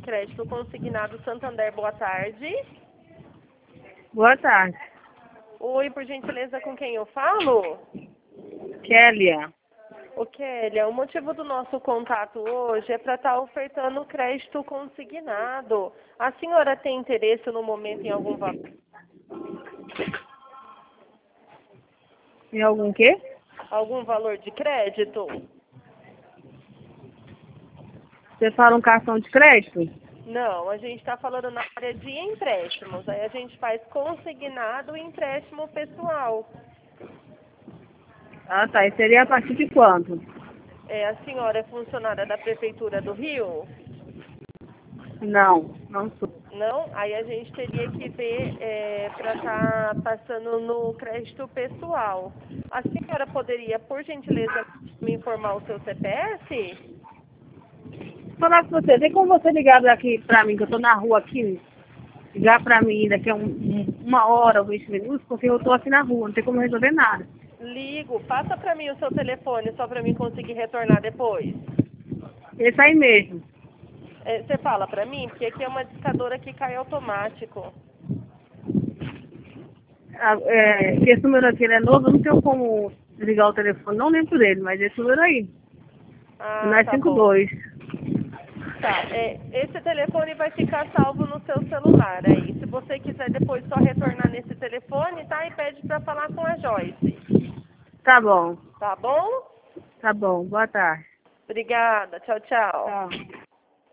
Crédito Consignado Santander, boa tarde. Boa tarde. Oi, por gentileza, com quem eu falo? Kélia. Ô, Kélia, o motivo do nosso contato hoje é para estar ofertando crédito consignado. A senhora tem interesse no momento em algum valor? Em algum quê? Algum valor de crédito? Você fala um cartão de crédito? Não, a gente está falando na área de empréstimos. Aí a gente faz consignado e empréstimo pessoal. Ah, tá. E seria a partir de quanto? A senhora é funcionária da Prefeitura do Rio? Não, não sou. Não? Aí a gente teria que ver para estar passando no crédito pessoal. A senhora poderia, por gentileza, me informar o seu CPF? Vou falar com você. Tem como você ligar aqui pra mim, que eu tô na rua aqui, ligar pra mim daqui a uma hora ou 20 minutos, porque eu tô aqui na rua, não tem como resolver nada. Ligo. Passa para mim o seu telefone, só para mim conseguir retornar depois. Esse aí mesmo. Você fala para mim? Porque aqui é uma discadora que cai automático. Esse número aqui ele é novo, eu não tenho como ligar o telefone, não lembro dele, mas esse número aí. Ah, Final tá bom. 52. Tá, esse telefone vai ficar salvo no seu celular aí. Se você quiser depois só retornar nesse telefone, tá? E pede para falar com a Joyce. Tá bom. Tá bom? Tá bom. Boa tarde. Obrigada. Tchau, tchau. Tchau.